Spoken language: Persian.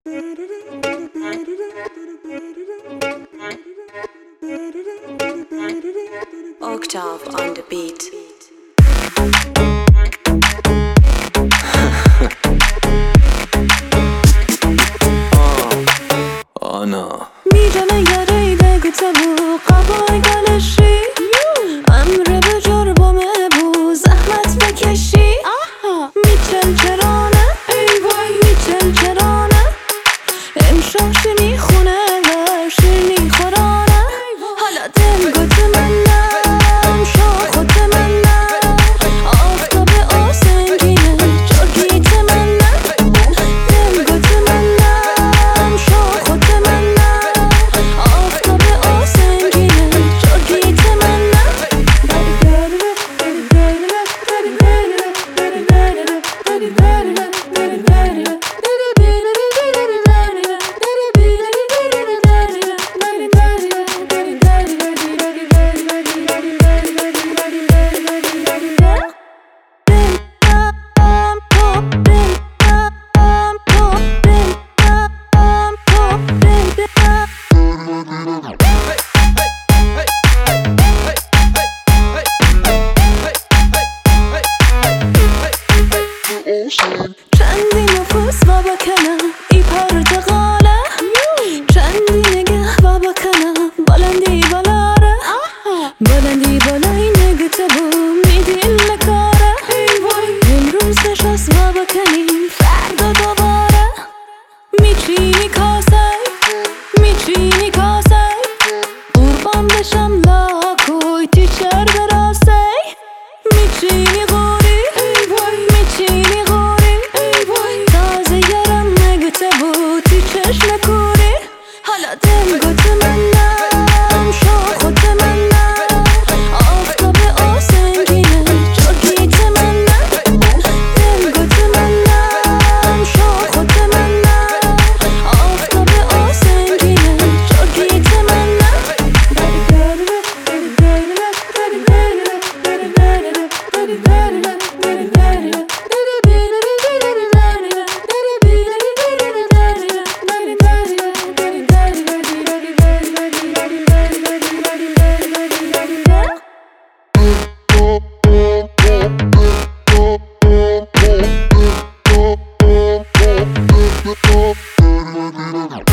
Octave on the beat. Ana میجنه یاری بگو تبو قبای گلشی امر بجر با مبو زحمت بکشی میچل چرانه میچل چرانه امشاش میخونه و شیرنی خورانه حالا دل گوت منم شاخوت منم آفتاب آسنگینه چرگیت منم دل گوت منم شاخوت منم آفتاب آسنگینه چرگیت منم چندی نفوس و بکنم ای پرتقاله چندی نگه و بکنم بلندی بلاره بلندی بالای نگته بو میدیل نکاره امروز نشست و بکنیم فردا دوباره میچینی کاسه میچینی کاسه قربان بشم لاکوی تیچر براسه میچینی غوری میچینی غوری تازه یارم نگته بود تی چشم کوری حالا دل گوت منم شاخوت منم آفتاب آسنگینه چرگیت منم دل گوت منم شاخوت منم آفتاب آسنگینه چرگیت منم Oh,